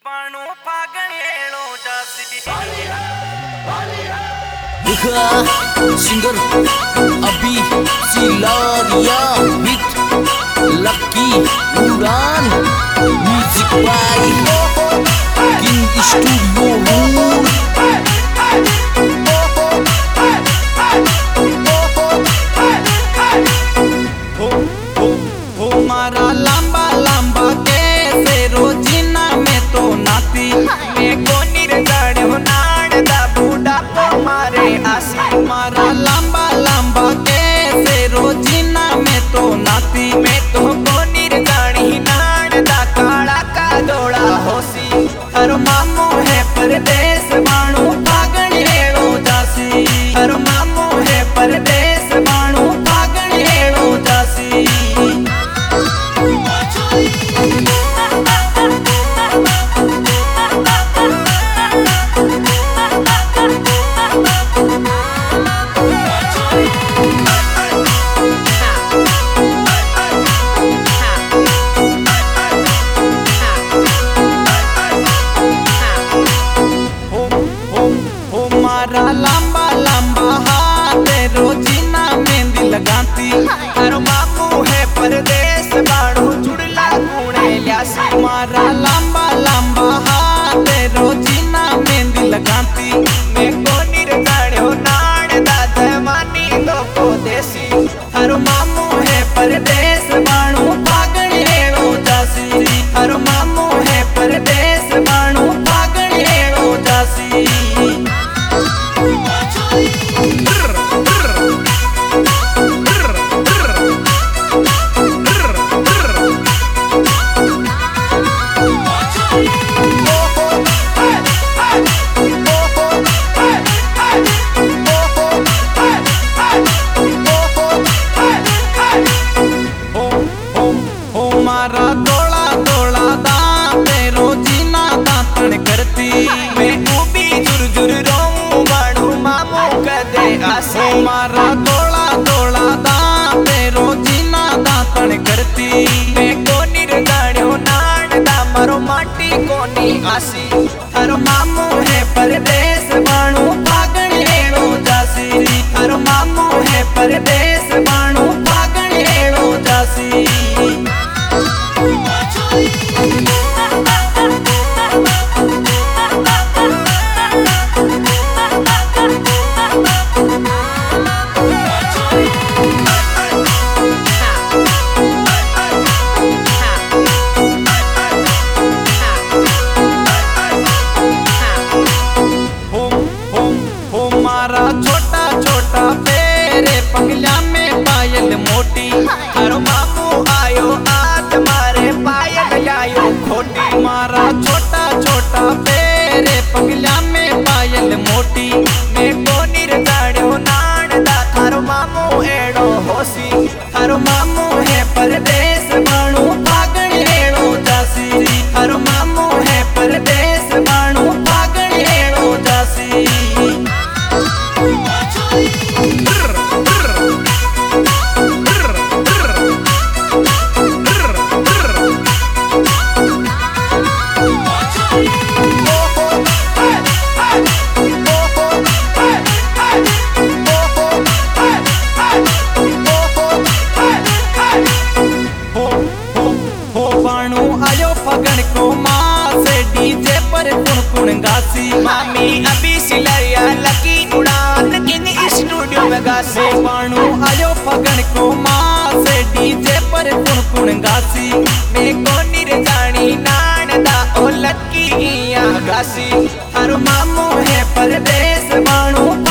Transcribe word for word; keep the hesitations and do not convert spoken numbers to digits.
बाणू फागणेलो जासी सिंगर अभी सिलारिया विथ लकी उड़ान म्यूजिक बाय किंग स्टूडियो मारा लंबा लंबा कैसे रोजीना में तो नाती मैं को निर्जड़ हो नाड़ दा बूढ़ा को मारे आसी मारा लंबा लंबा कैसे रोजीना में तो नाती मैं तो को निर्जड़ ही नाड़ दा काला का दौड़ा होसी हर मामू है परदेश बाणू फागणेलो जासी हर मामू है परदेश बाणू फागणेलो जासी मारा लंबा लंबा हाथ रोजीना मेहंदी लगाती हर बापू है परदेश बाणू चुड़ला कूड़े ल्यासी मारा लंबा लंबा हाथ रोजीना मेहंदी लगाती मैं को निर्जड़ो नाड़ दादा मानी दो को देसी हर मामू है परदेश बाणू फागणेलो जासी हर मामू है परदेश बाणू फागणेलो जासी मारा दौड़ा दौड़ा दांत रोजीना दांतन करती मैं भी जुर जुर रोऊं बाणू मामू कदे आसे मारा दौड़ा दौड़ा दांत रोजीना दांतन करती मैं को निर्गाड़ो नाड़ दा मारो माटी कोनी आसी हर मामू है परदेश बाणू फागणेलो जासी हर मामू है परदेश बाणू फागणेलो जासी मारा छोटा छोटा फेरे पगला में पायल मोटी हर बापू आयो आज मारे पायल लायो खोटी मारा छोटा छोटा फेरे पगला में पायल मोटी मैं को निर्जड़ो नाड़ दा थारो मामू एड़ो होसी हर मामू है परदेश बाणू फागणेलो जासी हर मामू है परदेश बाणू फागणेलो जासी बाणू आयो फगण को माँ से डीजे पर कुण कुण गासी मामी अभी सिलरिया लकी उड़ान किंग स्टूडियो में गासी बाणू आयो फगण को माँ से डीजे पर कुण कुण गासी मैं को निर्जानी नान दा ओ लकी गासी हर मामू है परदेश बाणू